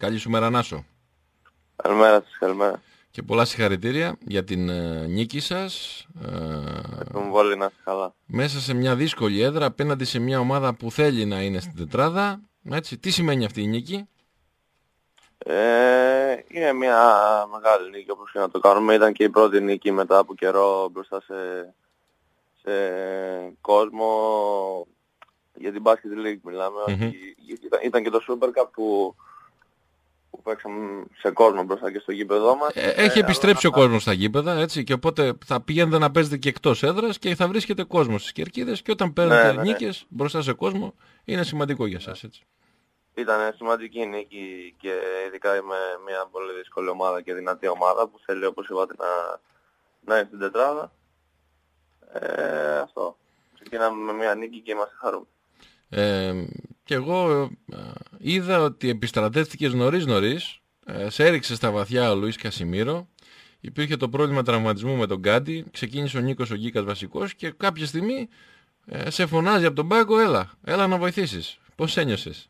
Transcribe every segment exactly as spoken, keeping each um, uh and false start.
Καλή σου μέρα, Νάσο. Καλημέρα σας, καλημέρα. Και πολλά συγχαρητήρια για την ε, νίκη σας. Ευχαριστούμε πολύ, να είστε καλά. Μέσα σε μια δύσκολη έδρα, απέναντι σε μια ομάδα που θέλει να είναι στην τετράδα. Έτσι. Τι σημαίνει αυτή η νίκη? Ε, είναι μια μεγάλη νίκη όπως και να το κάνουμε. Ήταν και η πρώτη νίκη μετά από καιρό μπροστά σε, σε κόσμο. Για την Basket League μιλάμε. Mm-hmm. Ήταν, ήταν και το Super Cup που, που παίξαμε σε κόσμο μπροστά και στο γήπεδό μας. Ε, έχει ε, επιστρέψει αλλά... ο κόσμος στα γήπεδα, έτσι, και οπότε θα πηγαίνετε να παίζετε και εκτός έδρας και θα βρίσκετε κόσμο στις κερκίδες και όταν παίρνετε ναι, ναι, νίκες ναι. μπροστά σε κόσμο είναι σημαντικό για σας, έτσι. Ήταν σημαντική νίκη και ειδικά με μια πολύ δύσκολη ομάδα και δυνατή ομάδα που θέλει, όπως είπατε, να, να είναι στην τετράδα. Ε, αυτό. Ξεκινάμε με μια νίκη και είμαστε χαρούμενοι. Ε, και εγώ ε, είδα ότι επιστρατεύτηκες νωρίς νωρίς, ε, σε έριξε στα βαθιά ο Λουίς Κασιμίρο, υπήρχε το πρόβλημα τραυματισμού με τον Γκάντι, ξεκίνησε ο Νίκος ο Γκίκας βασικός και κάποια στιγμή ε, σε φωνάζει από τον πάγκο, έλα, έλα να βοηθήσεις. Πώς ένιωσες?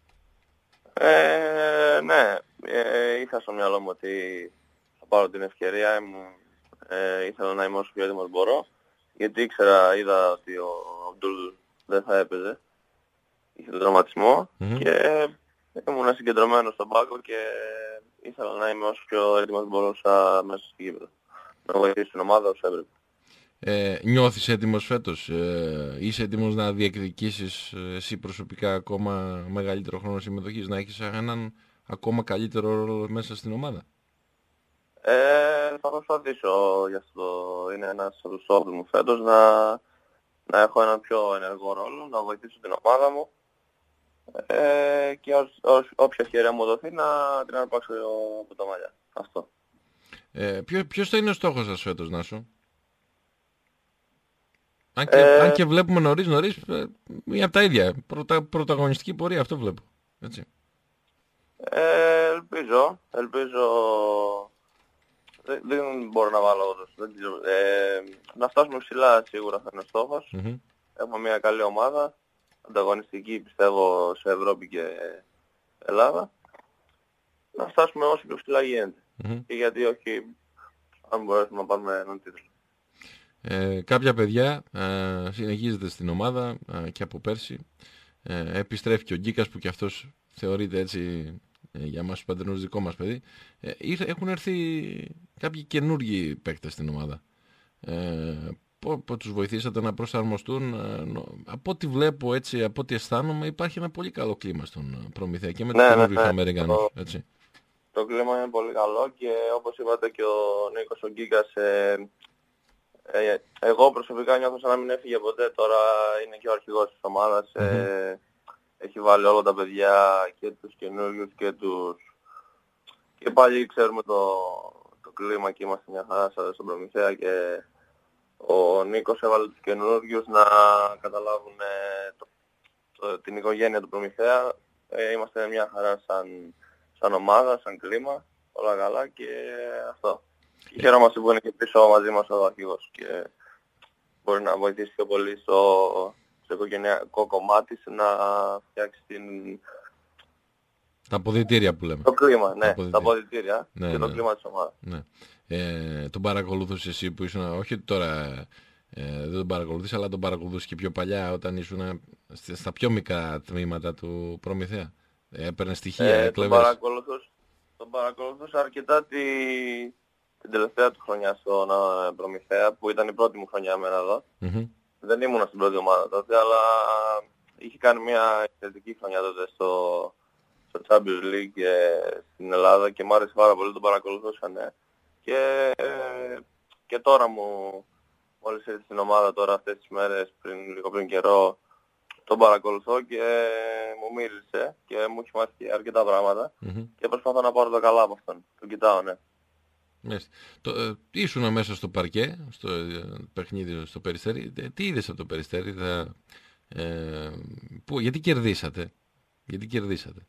Ε, ναι, ε, είχα στο μυαλό μου ότι θα πάρω την ευκαιρία μου, ε, ήθελα να είμαι όσο πιο έτοιμος μπορώ, γιατί ήξερα, είδα ότι ο Αμπτούλ δεν θα έπαιζε, είχε τον τραυματισμό mm-hmm. και ήμουν συγκεντρωμένος στον πάγκο και ήθελα να είμαι όσο πιο έτοιμος μπορούσα μέσα στη γήπεδο, να βοηθήσω την ομάδα όσο έπρεπε. Ε, νιώθεις έτοιμος φέτος? Ε, είσαι έτοιμος να διεκδικήσεις εσύ προσωπικά ακόμα μεγαλύτερο χρόνο συμμετοχής, να έχεις έναν ακόμα καλύτερο ρόλο μέσα στην ομάδα? Ε, θα προσπαθήσω γι' αυτό. Είναι ένας από τους στόχους μου φέτος να, να έχω έναν πιο ενεργό ρόλο, να βοηθήσω την ομάδα μου ε, και ως, ως, όποια ευκαιρία μου δοθεί να την αρπάξω από τα μαλλιά. Αυτό. Ε, ποιο, ποιος θα είναι ο στόχος σας φέτος, Νάσο? Αν και, Ε, αν και βλέπουμε νωρίς νωρίς μία από τα ίδια. Πρωτα, πρωταγωνιστική πορεία, αυτό βλέπω. Έτσι. Ε, ελπίζω, ελπίζω, δεν, δεν μπορώ να βάλω όντως, ε, να φτάσουμε ψηλά σίγουρα θα είναι ο στόχος. Mm-hmm. Έχουμε μια καλή ομάδα, ανταγωνιστική πιστεύω σε Ευρώπη και Ελλάδα. Να φτάσουμε όσο πιο ψηλά γίνεται. Mm-hmm. Και γιατί όχι, αν μπορέσουμε να πάρουμε έναν τίτλο. Ε, κάποια παιδιά ε, συνεχίζεται στην ομάδα ε, και από πέρσι ε, επιστρέφει και ο Γκίκας που και αυτός θεωρείται έτσι ε, για μας τους παντρινούς δικό μας παιδί. ε, έχουν έρθει κάποιοι καινούργιοι παίκτες στην ομάδα. ε, Πώς τους βοηθήσατε να προσαρμοστούν? ε, από ό,τι βλέπω, έτσι, από ό,τι αισθάνομαι, υπάρχει ένα πολύ καλό κλίμα στον Προμηθέα και με τους ναι, καινούργιους ναι, ναι. Αμερικανούς, έτσι. Το κλίμα είναι πολύ καλό και όπως είπατε και ο Νίκος ο Γκίκας, ε, Ε, εγώ προσωπικά νιώθω σαν να μην έφυγε ποτέ, τώρα είναι και ο αρχηγός της ομάδας, mm-hmm. ε, έχει βάλει όλα τα παιδιά και τους καινούριους και τους... και πάλι ξέρουμε το, το κλίμα και είμαστε μια χαρά στον Προμηθέα και ο Νίκος έβαλε τους καινούριους να καταλάβουν ε, το, το, την οικογένεια του Προμηθέα, ε, είμαστε μια χαρά σαν, σαν ομάδα, σαν κλίμα, όλα καλά και αυτό. Και χαίρομαστε που είναι και πίσω μαζί μας ο αρχηγός και μπορεί να βοηθήσει πιο πολύ στο, στο οικογενειακό κομμάτι να φτιάξει την... τα αποδυτήρια που λέμε. Το κλίμα, ναι, τα τα αποδυτήρια ναι, και ναι, το κλίμα της ομάδας. Ναι. Ε, τον παρακολουθούσες εσύ που ήσουν, όχι τώρα ε, δεν τον παρακολουθείς, αλλά τον παρακολουθούσες και πιο παλιά όταν ήσουν στα πιο μικρά τμήματα του Προμηθέα? Έπαιρνε στοιχεία, ε, έκλεβες? Τον παρακολουθούσα, τον παρακολουθούσα αρκετά τη... την τελευταία του χρονιά στον Προμηθέα, που ήταν η πρώτη μου χρονιά εμένα εδώ. Mm-hmm. Δεν ήμουν στην πρώτη ομάδα τότε, αλλά είχε κάνει μια εξαιρετική χρονιά τότε στο, στο Champions League και στην Ελλάδα και μου άρεσε πάρα πολύ, τον παρακολουθούσα, ναι. Και, και τώρα μου, μόλις ήρθε στην ομάδα τώρα αυτές τις μέρες, πριν, λίγο πριν καιρό, τον παρακολουθώ και μου μίλησε και μου έχει μάθει αρκετά πράγματα mm-hmm. και προσπαθώ να πάρω τα καλά από αυτόν. Τον κοιτάω, ναι. Το, ε, ήσουν μέσα στο παρκέ, στο ε, παιχνίδι στο Περιστέρι. Ε, τι είδες από το Περιστέρι? Θα, ε, που, γιατί κερδίσατε? Γιατί κερδίσατε?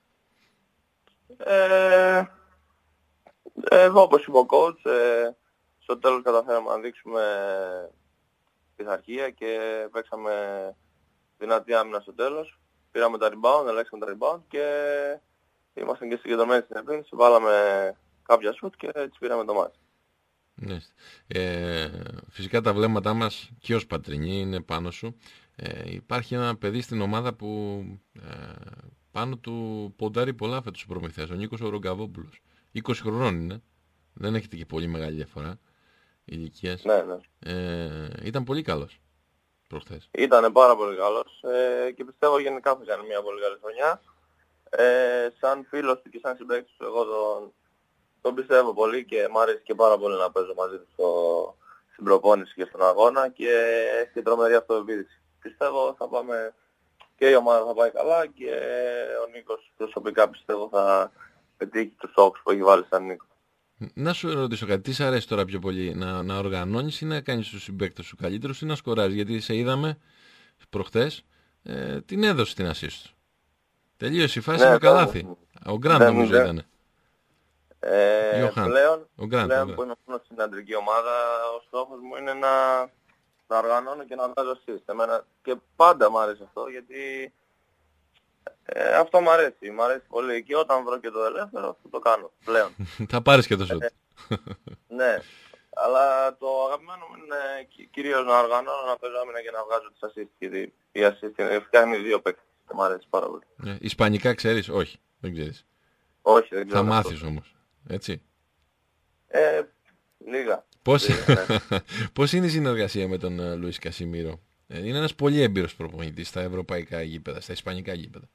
Ε, εγώ όπως είπε ο coach, ε, στο τέλος καταφέραμε να δείξουμε πειθαρχία και παίξαμε δυνατή άμυνα στο τέλος. Πήραμε τα rebound, ελέγξαμε τα rebound και ήμασταν και συγκεντρωμένοι στην επίθεση, βάλαμε κάποια σουτ και έτσι πήραμε το μάτι. Ναι. Ε, φυσικά τα βλέμματά μας και ως πατρινοί είναι πάνω σου. Ε, υπάρχει ένα παιδί στην ομάδα που ε, πάνω του ποντάρει πολλά φέτος ο Προμηθέας, ο Νίκος ο Ρογκαβόπουλος. είκοσι χρονών είναι, δεν έχετε και πολύ μεγάλη διαφορά ηλικίας. Ναι, ναι. Ε, ήταν πολύ καλός προχθές. Ήταν πάρα πολύ καλός ε, και πιστεύω γενικά θα κάνει μια πολύ καλή χρονιά. Ε, σαν φίλος του και σαν συμπαίκτης του, εγώ τον, τον πιστεύω πολύ και μου αρέσει και πάρα πολύ να παίζω μαζί του στο, στην προπόνηση και στον αγώνα και έχει και τρομερή αυτοεπίδειξη. Πιστεύω θα πάμε, και η ομάδα θα πάει καλά και ο Νίκος προσωπικά πιστεύω θα πετύχει τους στόχους που έχει βάλει σαν Νίκο. Να σου ρωτήσω κάτι, τι σ' αρέσει τώρα πιο πολύ, να, να οργανώνεις ή να κάνεις τους συμπαίκτες σου καλύτερους ή να σκοράζεις? Γιατί σε είδαμε προχτές, ε, την έδωσε την assist του. Τελείωσε η φάση ναι, με καλάθι. Ο Γκραντ νομίζω ναι. ήταν. Ε, πλέον, ο Γκραντ, πλέον που είμαι μόνο στην αντρική ομάδα, ο στόχος μου είναι να, να οργανώνω και να βγάζω assist. Εμένα και πάντα μου άρεσε αυτό γιατί ε, αυτό μου αρέσει. Μου αρέσει πολύ και όταν βρω και το ελεύθερο θα το κάνω πλέον. Θα πάρεις και το σουτ. Ε, ναι, αλλά το αγαπημένο μου είναι κυρίως να οργανώνω, να παίζω άμυνα και να βγάζω τις assist. Γιατί η assist είναι, φτιάχνει δύο παίκτες και μου αρέσει πάρα πολύ. Ε, Ισπανικά ξέρεις? Όχι, δεν ξέρεις. Όχι, δεν ξέρω. Θα μάθεις όμως, έτσι. Ε, λίγα. Πώς, λίγα, ναι. Πώς είναι η συνεργασία με τον uh, Λουίς Κασιμίρο? Ε, είναι ένας πολύ έμπειρος προπονητής στα ευρωπαϊκά γήπεδα, στα ισπανικά γήπεδα.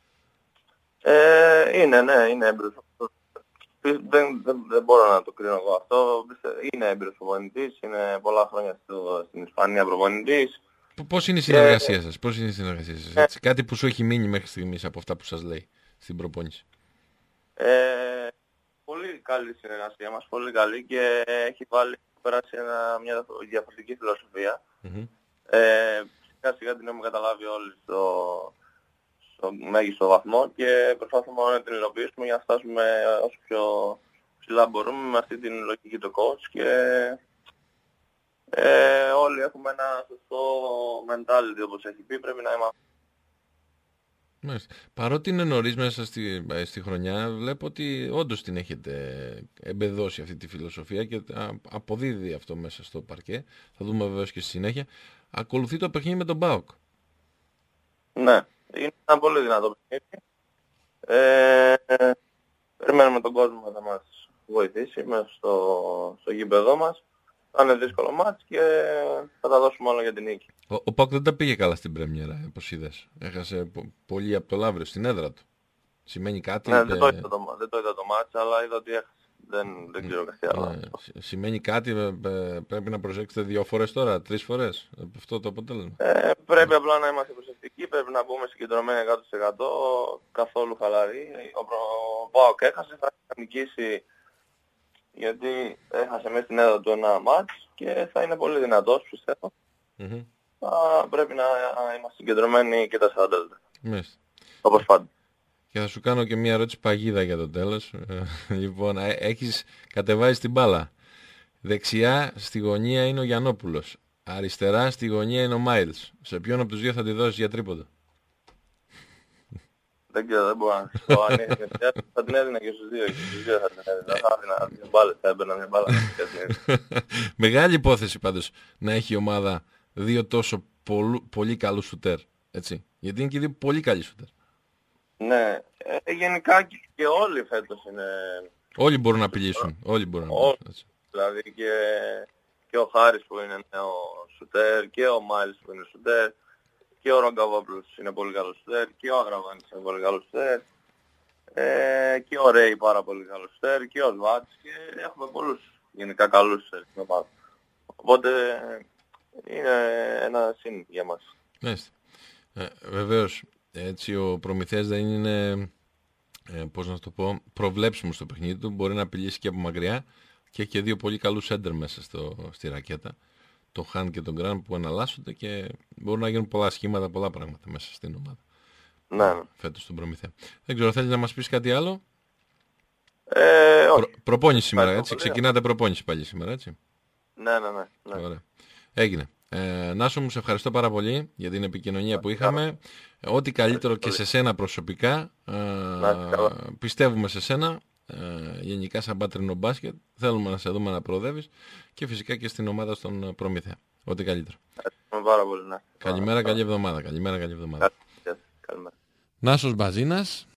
Ε, είναι, ναι, είναι έμπειρος. Δεν, δεν, δεν μπορώ να το κρίνω εγώ αυτό. Είναι έμπειρος προπονητής, είναι πολλά χρόνια στο, στην Ισπανία προπονητής. Πώς είναι η συνεργασία ε, σας, πώς είναι η συνεργασία σας, έτσι? Ε, Κάτι που σου έχει μείνει μέχρι στιγμής από αυτά που σας λέει στην προπόνηση. Ε, πολύ καλή συνεργασία μας, πολύ καλή και έχει βάλει περάσει ένα, μια διαφορετική φιλοσοφία. Mm-hmm. Ε, σιγά σιγά την έχουμε καταλάβει όλοι στο, στο μέγιστο βαθμό και προσπαθούμε να την υλοποιήσουμε για να φτάσουμε όσο πιο ψηλά μπορούμε με αυτή την λογική του coach και ε, όλοι έχουμε ένα σωστό mentality όπως έχει πει, πρέπει να είμαστε. Μάλιστα. Παρότι είναι νωρίς μέσα στη, στη χρονιά, βλέπω ότι όντως την έχετε εμπεδώσει αυτή τη φιλοσοφία και αποδίδει αυτό μέσα στο παρκέ. Θα δούμε βεβαίως και στη συνέχεια. Ακολουθεί το παιχνίδι με τον ΠΑΟΚ. Ναι, είναι ένα πολύ δυνατό παιχνίδι. Ε, περιμένουμε τον κόσμο να μας βοηθήσει μέσα στο, στο γήπεδό μας. Θα είναι δύσκολο μάτς και θα τα δώσουμε όλα για την νίκη. Ο, ο ΠΑΟΚ δεν τα πήγε καλά στην πρέμιερα, όπως είδες. Έχασε πο, πολύ από το Λαύριο στην έδρα του. Σημαίνει κάτι? Ναι, δεν το είδα το, δεν το, είδα το μάτς, αλλά είδα ότι έχασε. Δεν, δεν ξέρω κάτι άλλο. Ναι, σημαίνει κάτι, πρέπει να προσέξετε δύο φορές τώρα, τρεις φορές, αυτό το αποτέλεσμα. Ε, πρέπει απλά να είμαστε προσεκτικοί, πρέπει να μπούμε συγκεντρωμένοι εκατό τοις εκατό, καθόλου χαλαροί. Ο, ο ΠΑΟΚ έχασε, θα νικήσει γιατί έχασε μέσα στην έδρα του ένα μάτς και θα είναι πολύ δυνατός, πιστεύω. Mm-hmm. Α, πρέπει να είμαστε συγκεντρωμένοι και τα σαράντα λεπτά. Μάλιστα. Όπως πάντα. Και θα σου κάνω και μια ερώτηση παγίδα για το τέλος. Λοιπόν, έχεις κατεβάσει την μπάλα. Δεξιά στη γωνία είναι ο Γιαννόπουλος. Αριστερά στη γωνία είναι ο Μάιλς. Σε ποιον από τους δύο θα τη δώσεις για τρίποντο? Δεν ξέρω, δεν μπορώ να το ανοίξω. Θα την έδινα και στους δύο. Και στους δύο θα την έδινα. Θα έδινα δύο μπάλες, θα έμπαινα μια μπάλα. Μεγάλη υπόθεση πάντως να έχει η ομάδα δύο τόσο πολλού, πολύ καλούς σουτέρ. Έτσι. Γιατί είναι και δύο πολύ καλοί σουτέρ. Ναι, ε, γενικά και, και όλοι φέτος είναι... Όλοι μπορούν να απειλήσουν. Όλοι μπορούν να απειλήσουν. Δηλαδή και, και ο Χάρης που είναι νέο σουτέρ και ο Μάιλς που είναι σουτέρ και ο Ρογκαβόπουλος είναι πολύ καλός σουτέρ και ο Αγραβάνης είναι πολύ καλός σουτέρ ε, και ο Ρέι πάρα πολύ καλός σουτέρ και ο Σβάτς και έχουμε πολλούς γενικά καλούς σουτέρ στην ομάδα. Οπότε είναι ένα συν για μας. Ναι, ε, βεβαίως. Έτσι ο Προμηθέας δεν είναι, ε, πώς να το πω, προβλέψιμο στο παιχνίδι του. Μπορεί να απειλήσει και από μακριά και έχει και δύο πολύ καλούς σέντερ μέσα στο, στη ρακέτα. Το Χάν και τον Γκραν που εναλλάσσονται και μπορούν να γίνουν πολλά σχήματα, πολλά πράγματα μέσα στην ομάδα. Ναι. Φέτος στον Προμηθέα. Δεν ξέρω, θέλει να μας πεις κάτι άλλο? Ε, όχι. Προ, προπόνηση σήμερα, έτσι. Ξεκινάτε προπόνηση πάλι σήμερα, έτσι. Ναι, ναι, ναι. ναι. Ωραία. Έγινε. Ε, Νάσο μου, σε ευχαριστώ πάρα πολύ για την επικοινωνία που είχαμε. Ό,τι καλύτερο και σε σένα προσωπικά. Ε, πιστεύουμε σε σένα. Ε, γενικά σαν πάτρινο μπάσκετ. Θέλουμε να σε δούμε να προοδεύεις. Και φυσικά και στην ομάδα στον Προμήθεα. Ό,τι καλύτερο. Ευχαριστούμε πάρα πολύ. Ναι. Καλημέρα, καλή εβδομάδα. Καλημέρα, καλή εβδομάδα. Καλημέρα. Νάσος Μπαζίνας.